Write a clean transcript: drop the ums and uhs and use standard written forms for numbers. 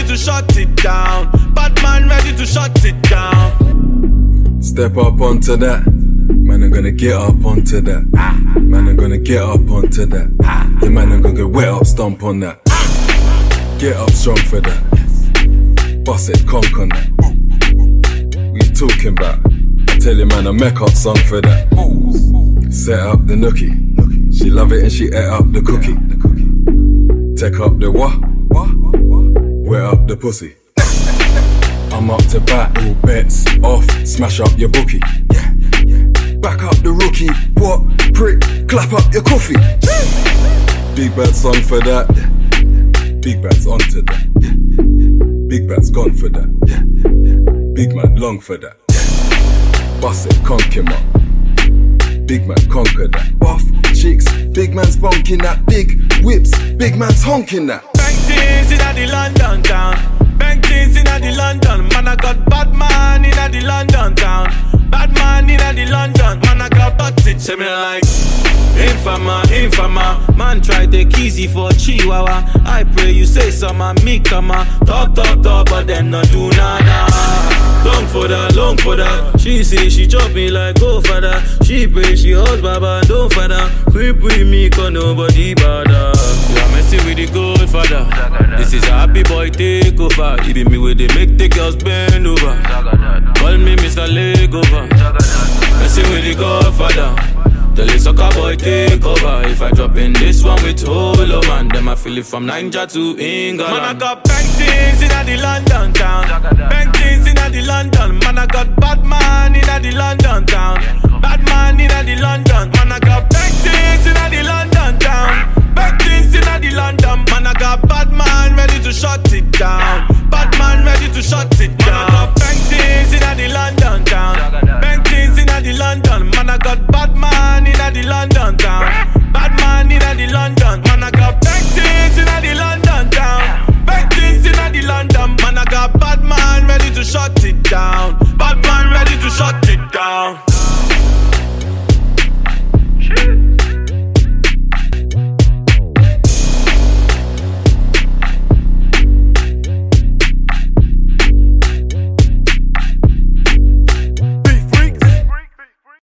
to shut it down. Bad man ready to shut it down. Step up onto that. Man, I'm gonna get up onto that. Man, I'm gonna get up onto that. Yeah, man, I'm gonna get wet up, stomp on that. Get up strong for that. Bust it, conk on that. What you talking about? I tell you, man, a make up song for that. Set up the nookie. She love it and she ate up the cookie. Take up the what? Wet up the pussy. I'm up to bat, all bets off. Smash up your bookie. Back up the rookie. What? Prick, clap up your coffee. Big bad song for that. Big bad's onto that. Big bad's gone for that. Big man long for that. Bust it, conk him up. Big man conquer that. Buff chicks, big man's bonking that. Big whips, big man's honking that. Bang things in the London town. Bang things in the London. Man, I got bad man in the London town. Bad man in the London. Man, I got bad it. Say me like Infama. Man, try take easy for Chihuahua. I pray you say some me come talk, but then not do nada. Long for that. She say she chop me like go for that. She pray she holds baba, don't for that. Creep with me cause nobody bother. You are messing with the Godfather. This is a happy boy takeover. It be me with the make the girls bend over. Call me Mr. Legover. Messing with the Godfather. Tell the soccer boy take over. If I drop in this one with Holo man, then I feel it from Niger to England. Man, I got bang things in the London town. Bang things in the London. Man, I got bad man in the London town. Bad man in the London. Man, I got bang things in the London town. Bang things in the London. Man, I got bad man ready to shut it down. Bad man ready to shut it down. Man, I got bang things in the London town. Bang things in the London. Man, I got bad man in the London town. Bad man in the London. Man, I got bang things in the London town. Bang things in the London. Man, I got bad man ready to shut it down. Bad man ready to shut it down.